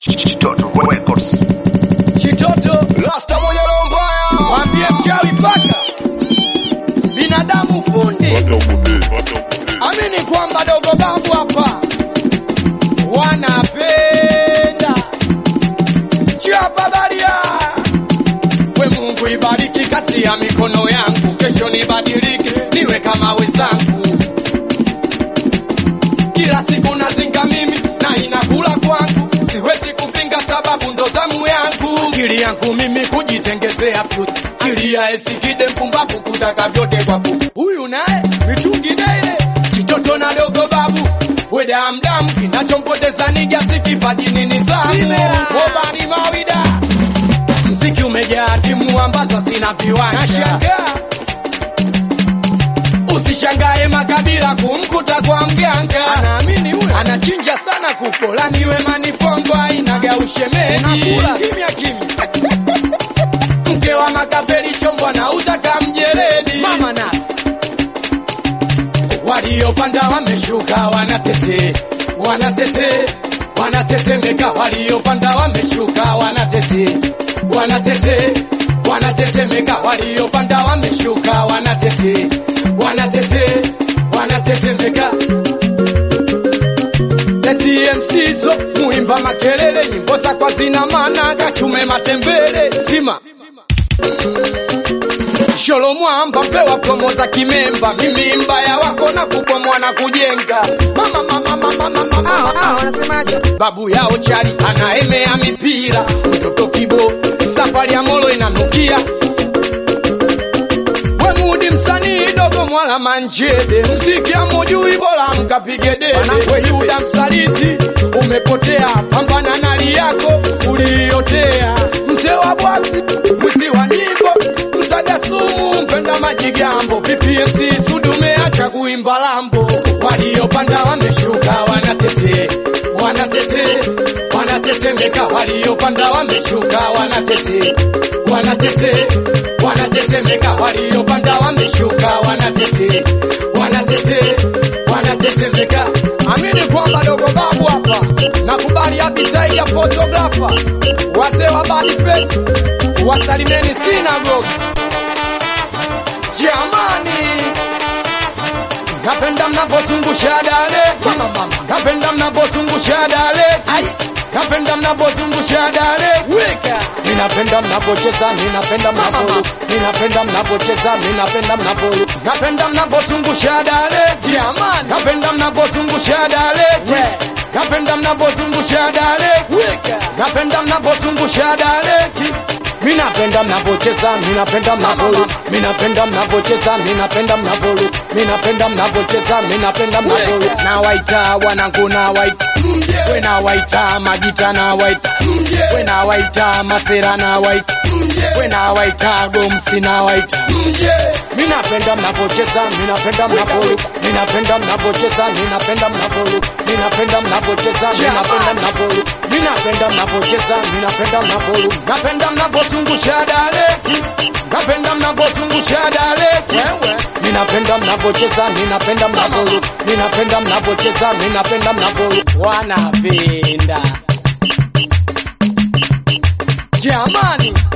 Chitoto Records. Chitoto Rasta moja mbaya. Mwambie mchawi paka binadamu fundi. Amini kwamba dogo babu hapa wanapenda chapa baria. We Mungu ibariki kasi ya mikono yangu, kesho nibadilike niwe kama wenzangu. Kila siku nazinga mimi na inakula kwangu, siwezi kupinga sababu ndo zamu yangu. Kili yangu mimi kujitengezea futi, kili ya esikide mpumbavu kutaka vyote kwa buku. Huyu naye mitungi dele Chitoto na dogo babu weda amdamu, kinachompoteza niga sikipajini nizamu. Obani mawida mziki umejaa timu ambazo sina viwanja. Nashangaa usishangae makabila kumkuta kwa mganga. Anaamini huyo anachinja sana kupola niwe manipongo ainaga ushemeji. Kimya kimya mke wa makapeli chombo na utaka mjeredi. Mama nasi waliopanda wameshuka wanatete wanatete wanatetemeka. Waliopanda wameshuka wanatete wanatete wanatetemeka. Waliopanda wameshuka wanatete wanatete wanatetemeka. TMC zo muimba makelele, nyimbo za kwa zina maana kachume matembele sima Sholo mwamba pewa promo za kimemba. Mimi mbaya wako na kubomoa na kujenga. Mama wanasemaje? Babu yao chali anaemea mipira, mtoto kibo safari ya molo inanukia. We mudi msanii dogo mwala manjede, mziki amujui bora mkapige dede. We Yuda msaliti umepotea, pambana na li yako uliotea. Mzee wa bwati mwizi wa nyimbo msaga sumu mpenda majigambo. PPMC sudume acha kuimba lambo. Waliopanda wameshuka wanatete wanatete wanatetemeka. Waliopanda wameshuka wanatete wanatete wanatetemeka. Waliopanda wameshuka wanatete wanatete wanatetemeka. Amini kwamba dogo babu hapa nakubali appetite ya photographer. Wazee wa bad face wasalimeni synagogue. Jamani napenda mnapozungusha dale. Mama napenda mnapozungusha dale. Napenda mnapozungusha dale. Weka ninapenda mnapocheza, ninapenda mnapolu, ninapenda mnapocheza, ninapenda mnapolu. Napenda mnapozungusha dale. Jamani napenda mnapozungusha dale. Napenda mnapozungusha dale. Weka napenda mnapozungusha dale. Minapenda mnapocheza, ninapenda mnapolu, ninapenda mnapocheza, ninapenda mnapolu, ninapenda mnapocheza, ninapenda mnapolu. Na waita wanangu na waita, we na waita majita na waita, we na waita masera na waita, we na waita gomsi na waita. Minapenda mnapocheza, ninapenda mnapolu, ninapenda mnapocheza, ninapenda mnapolu, ninapenda mnapocheza, ninapenda mnapolu, ninapenda mnapocheza, ninapenda mnapolu, napenda mnapozungusha dale, napenda mnapozungusha dale. Ninapenda mnapocheza, ninapenda mnapolu, ninapenda mnapocheza, ninapenda mnapolu. Wanapenda jamani.